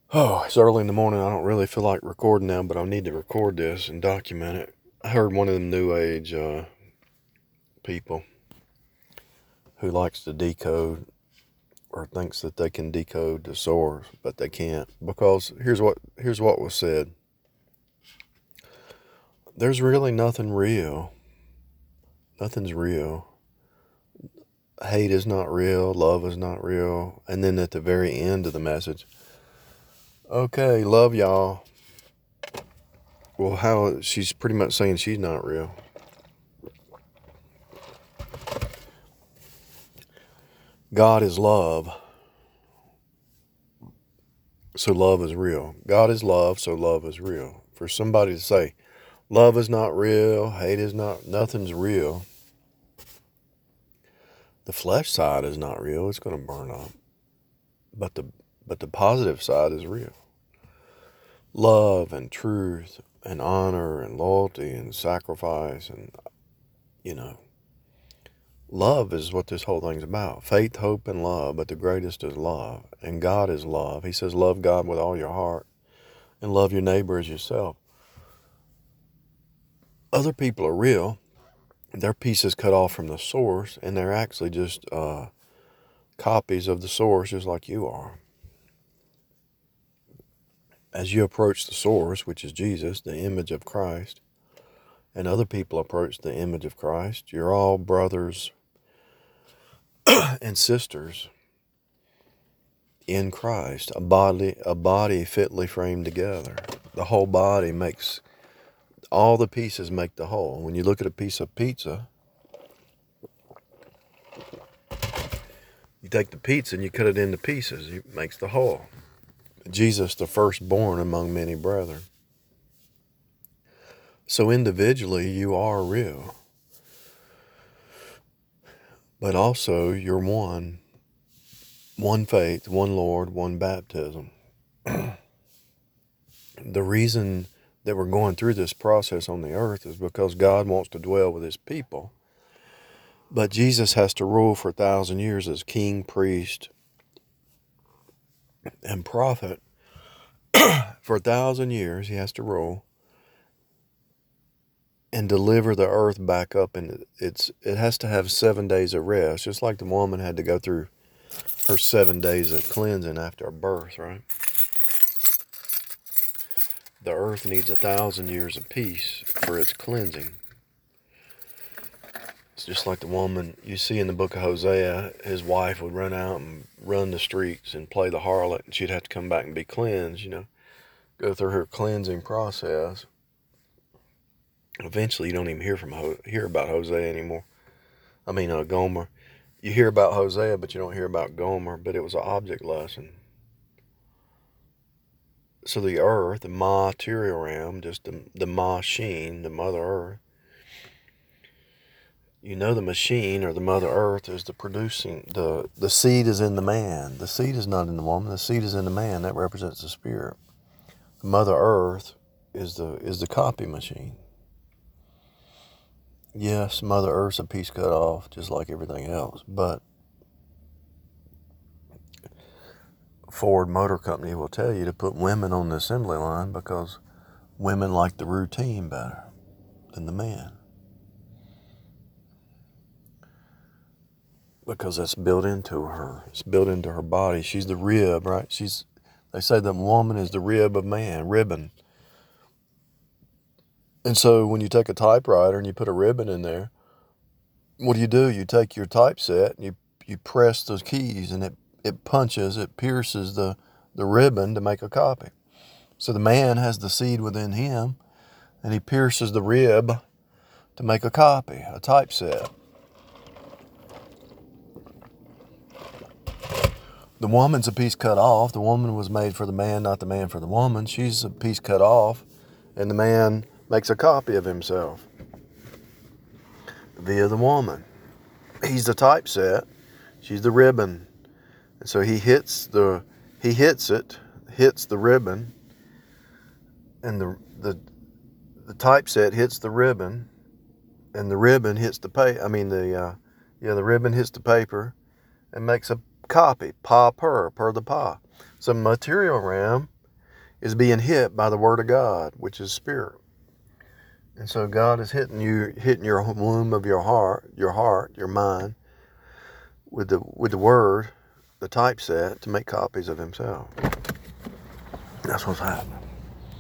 Oh, it's early in the morning. I don't really feel like recording now, but I need to record this and document it. I heard one of them new age people who likes to decode or thinks that they can decode the source, but they can't, because here's what was said. There's really nothing real. Nothing's real. Hate is not real. Love is not real. And then at the very end of the message, okay, love y'all. Well, how she's pretty much saying she's not real. God is love, so love is real. God is love, so love is real. For somebody to say love is not real, hate is not, nothing's real, the flesh side is not real. It's going to burn up, but the positive side is real. Love and truth and honor and loyalty and sacrifice and love is what this whole thing's about. Faith, hope, and love, but the greatest is love. And God is love. He says, love God with all your heart and love your neighbor as yourself. Other people are real. Their pieces cut off from the source, and they're actually just copies of the source, just like you are. As you approach the source, which is Jesus, the image of Christ, and other people approach the image of Christ, you're all brothers and sisters in Christ, a body fitly framed together. The whole body makes, all the pieces make the whole. When you look at a piece of pizza, you take the pizza and you cut it into pieces. It makes the whole. Jesus, the firstborn among many brethren. So individually, you are real. But also, you're one faith, one Lord, one baptism. The reason that we're going through this process on the earth is because God wants to dwell with his people. But Jesus has to rule for 1,000 years as king, priest, and prophet. For 1,000 years, he has to rule and deliver the earth back up. And it has to have 7 days of rest, just like the woman had to go through her 7 days of cleansing after her birth, right? The earth needs 1,000 years of peace for its cleansing. It's just like the woman you see in the book of Hosea. His wife would run out and run the streets and play the harlot, and she'd have to come back and be cleansed, go through her cleansing process. Eventually, you don't even hear about Hosea anymore. Gomer. You hear about Hosea, but you don't hear about Gomer, but it was an object lesson. So the earth, the material realm, just the machine, the Mother Earth, the machine or the Mother Earth is the producing, the seed is in the man. The seed is not in the woman, the seed is in the man. That represents the spirit. The Mother Earth is the copy machine. Yes, Mother Earth's a piece cut off, just like everything else, but Ford Motor Company will tell you to put women on the assembly line because women like the routine better than the man. Because that's built into her. It's built into her body. She's the rib, right? They say the woman is the rib of man, ribbon. And so when you take a typewriter and you put a ribbon in there, what do? You take your typeset and you press those keys and it punches, it pierces the ribbon to make a copy. So the man has the seed within him and he pierces the rib to make a copy, a typeset. The woman's a piece cut off. The woman was made for the man, not the man for the woman. She's a piece cut off, and the man makes a copy of himself via the woman. He's the typeset. She's the ribbon. And so he hits the ribbon, and the typeset hits the ribbon, and the ribbon hits the the ribbon hits the paper and makes a copy, per the pa. So material realm, is being hit by the Word of God, which is spirit. And so God is hitting your womb of your heart, your mind, with the Word, the typeset, to make copies of Himself. That's what's happening.